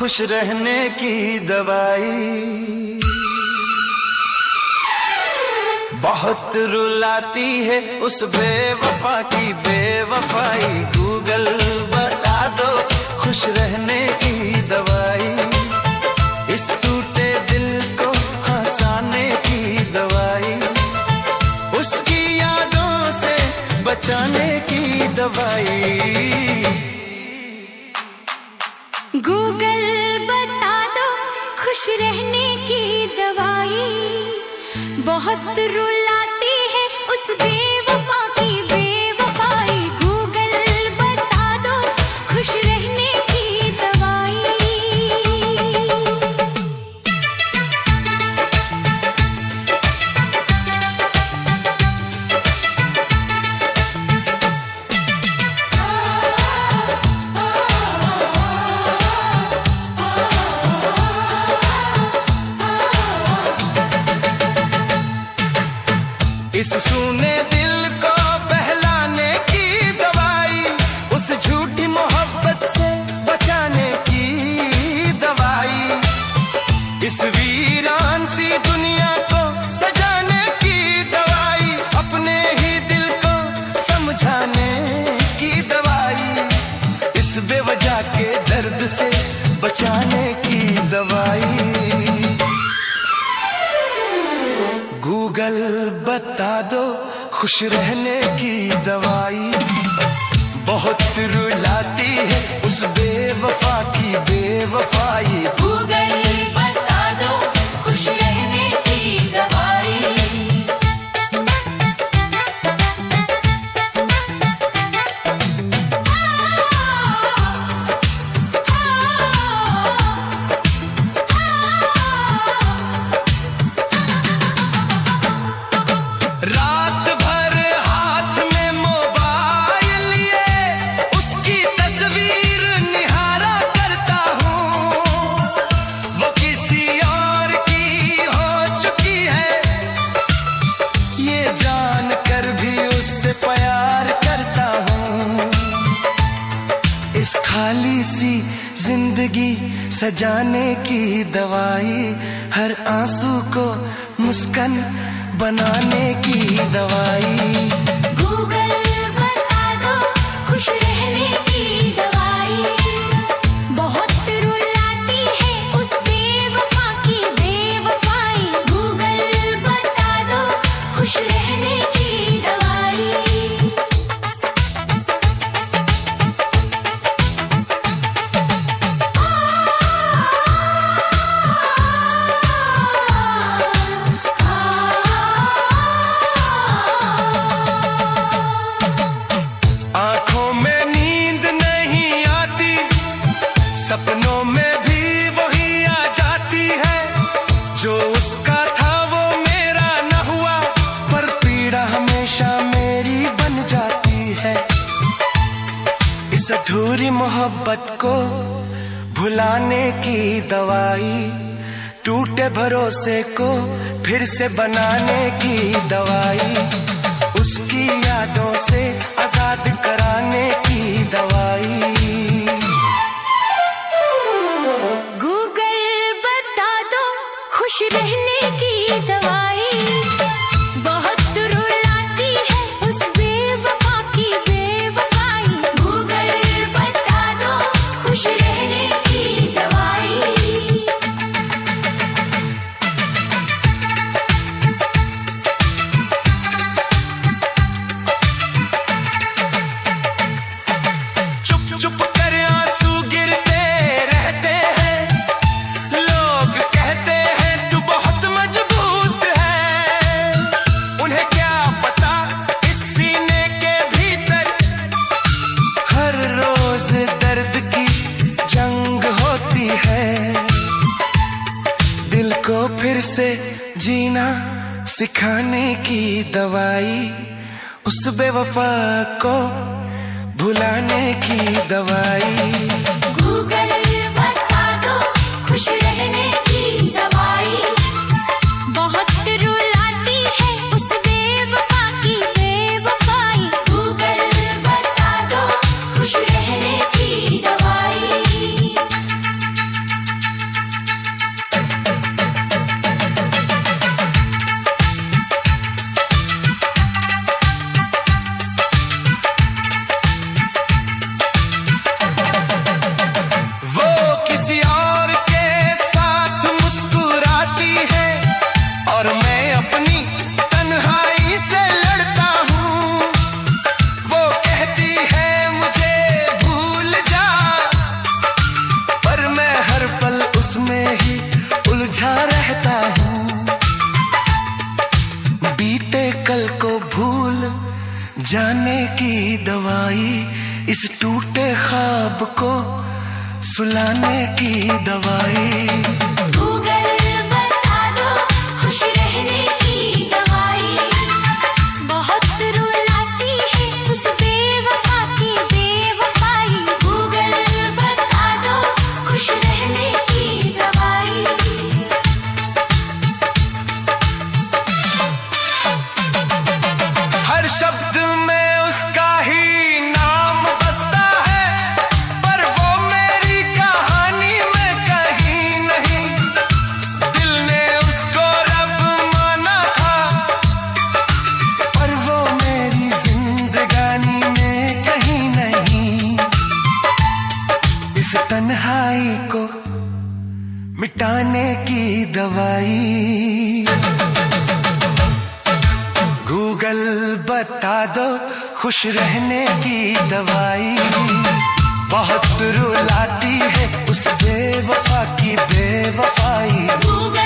खुश रहने की दवाई। बहुत रुलाती है उस बेवफा की बेवफाई, गूगल बता दो खुश रहने की दवाई। इस टूटे दिल को हंसाने की दवाई, उसकी यादों से बचाने की दवाई। गूगल बता दो खुश रहने की दवाई, बहुत रुलाती है उस बेवफा की बेवफाई। गूगल बता दो खुश रहने की दवाई। इस सूने दिल को बहलाने की दवाई, उस झूठी मोहब्बत से बचाने की दवाई। इस वीरान सी दुनिया को सजाने की दवाई, अपने ही दिल को समझाने की दवाई। इस बेवजह के दर्द से बचाने की दवाई। गूगल बता दो खुश रहने की दवाई, बहुत रुलाती है उस बेवफा की बेवफाई। गूगल बता दो खुश रहने की दवाई। रात भर हाथ में मोबाइल लिए उसकी तस्वीर निहारा करता हूँ। वो किसी और की हो चुकी है, ये जान कर भी उससे प्यार करता हूँ। इस खाली सी जिंदगी सजाने की दवाई, हर आंसू को मुस्कान बनाने की दवाई। गूगल बता दो खुश रहने की दवाई, बहुत रुलाती है उस बेवफा की बेवफाई। गूगल बता दो खुश रहने की दवाई। आंखों में नींद नहीं आती, सपनों में भी वही आ जाती है। जो उसका था वो मेरा न हुआ, पर पीड़ा हमेशा मेरी बन जाती है। इस अधूरी मोहब्बत को भुलाने की दवाई, टूटे भरोसे को फिर से बनाने की दवाई। उसकी यादों से आजाद कराने की दवाई। गूगल बता दो खुश रहने की दवाई, बहुत रुलाती है उस बेवफा की बेवफाई। गूगल बता दो खुश रहने की दवाई। चुप चुप कर आंसू गिरते रहते हैं, लोग कहते हैं तू बहुत मजबूत है। उन्हें क्या पता इस सीने के भीतर हर रोज दर्द की जंग होती है। दिल को फिर से जीना सिखाने की दवाई, उस बेवफा को भुलाने की दवाई। गूगल बता दो खुश रहने की दवाई, बहुत रुलाती है उस बेवफा की बेवफाई। गूगल बता दो खुश रहने की दवाई। जाने की दवाई, इस टूटे ख्वाब को सुलाने की दवाई। गूगल बता दो खुश रहने की दवाई, बहुत रुलाती है उस बेवफा की बेवफाई। गूगल बता दो खुश रहने की दवाई। हर शब्द में उसका ही नाम बसता है, पर वो मेरी कहानी में कहीं नहीं। दिल ने उसको रब माना था, पर वो मेरी जिंदगानी में कहीं नहीं। इस तन्हाई को मिटाने की दवाई। गूगल बता दो खुश रहने की दवाई, बहुत रुलाती है उस बेवफा की बेवफाई।